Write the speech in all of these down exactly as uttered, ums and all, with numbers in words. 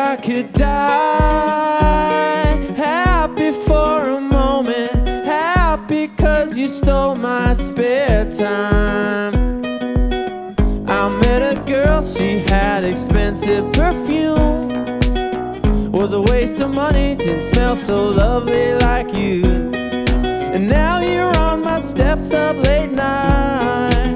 I could die happy for a moment, happy 'cause you stole my spare time. I met a girl, she had expensive perfume, was a waste of money, didn't smell so lovely like you. And now you're on my steps up late night,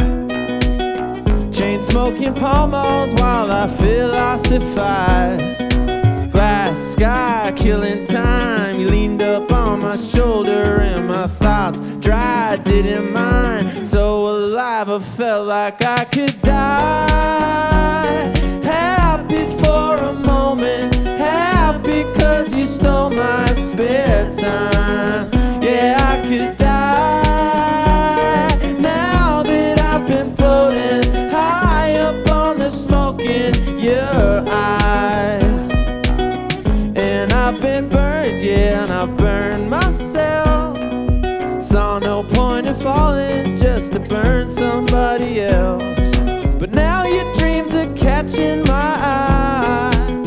chain smoking Pall Malls while I philosophize. Glass sky, killing time. You leaned up on my shoulder and my thoughts dry, didn't mind. So alive, I felt like I could die. Happy for a moment, happy 'cause you stole my spare time. Yeah, I could die now that I've been floating high up on the smoke in your eyes. And I've been burned, yeah, and I burned myself. Saw no point in falling just to burn somebody else. But now your dreams are catching my eye.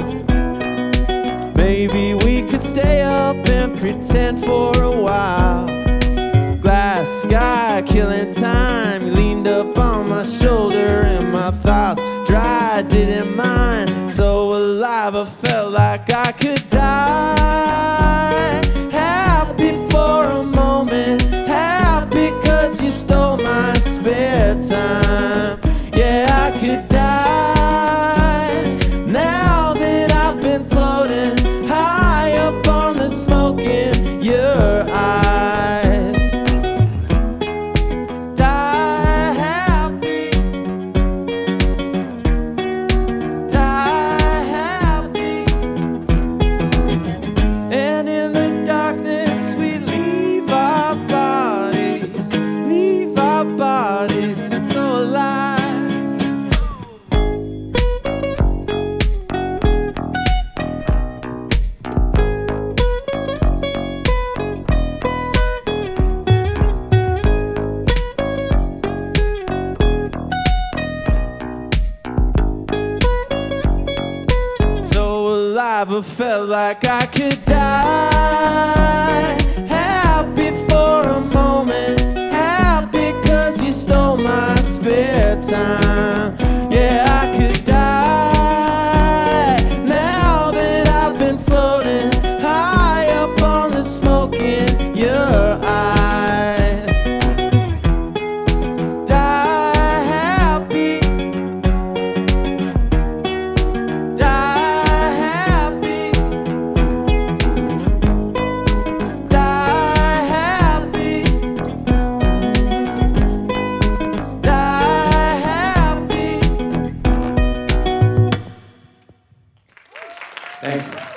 Maybe we could stay up and pretend for a while. Glass sky, killing time. You leaned up on my shoulder and my thoughts dry, didn't mind. So alive, I felt like I could die. Happy for a moment, happy 'cause you stole my spare time. Yeah, I could die now that I've been floating high up on the smoke in your eyes. Die happy, die happy. And in the darkness we leave our bodies, leave our bodies so alive. I felt like I could die. Happy for a moment, happy 'cause you stole my spare time. Yeah, I could die now that I've been floating high up on the smoke in your eyes. Die happy, die happy. Thank you.